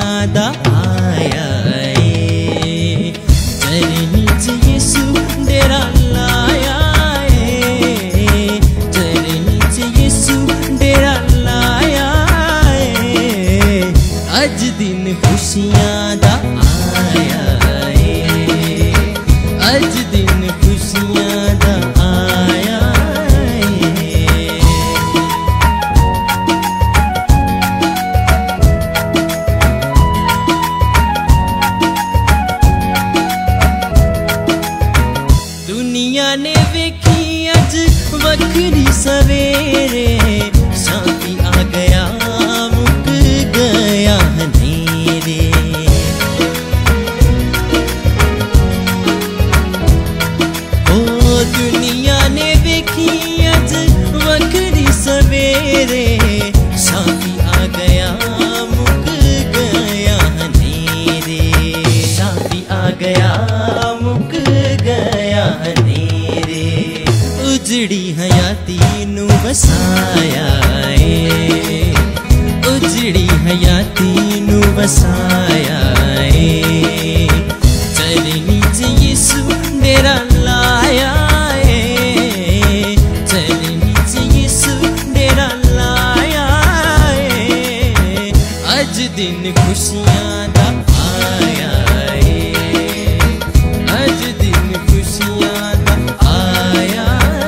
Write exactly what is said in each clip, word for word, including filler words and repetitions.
खुशियां दा आया ए चरनी च यीशु डेरा लाया ए चरनी च यीशु डेरा लाया ए अज दिन खुशियां दा आया ए अज दिन खुशियां दा आया। दुनिया ने वेखी अज वखरी सवेरे शांति आ गया मुक गया हनेरे ओ दुनिया ने वेखी अज वखरी सवेरे शांति आ गया मुक गया हनेरे शांति आ गया मुक गया हनेरे उजड़ी हयाती नू वसाया ए उजड़ी हयाती नू वसाया ए चरनी च यीशु डेरा लाया ए चरनी च यीशु डेरा लाया ए अज दिन खुशियां दा आया ए अज दिन खुशियां दा आया।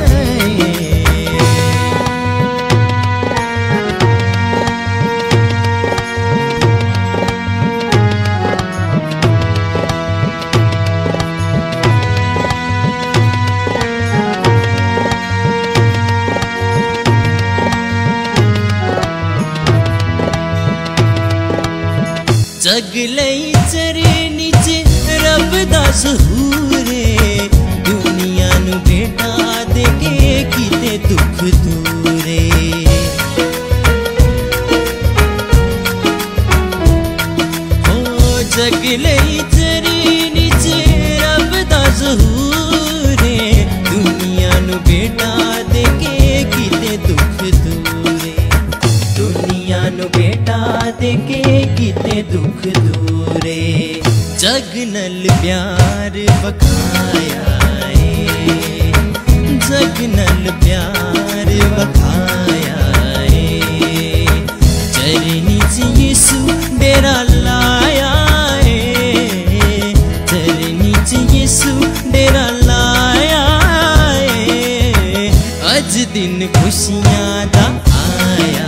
जग लई चरनी च रब दा ज़हूरे दुनिया नू बेटा दे के कीते दुख दूरे ओ जग लई चरनी च रब दा ज़हूरे दुनिया नू बेटा दे के कीते दुख दूरे दुनिया नू बेटा दे के कीते दुख दूरे जग नल प्यार बखाया ए जग नल प्यार बखाया ए चरनी च यीशु डेरा लाया ए चरनी च यीशु डेरा लाया ए अज दिन खुशियां दा आया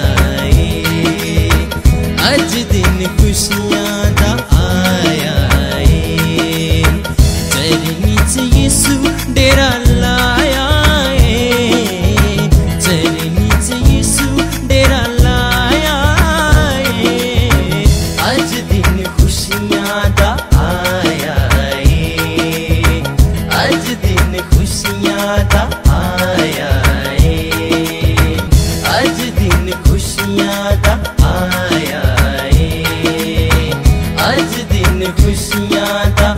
अज दिन खुशियां दा आया ए चरनी च यीशु डेरा लाया ए चरनी च यीशु डेरा लाया ए अज दिन खुशियां दा आया ए अज दिन खुशियां दा आया ए अज दिन खुशियां दा आया अज दिन खुशियां दा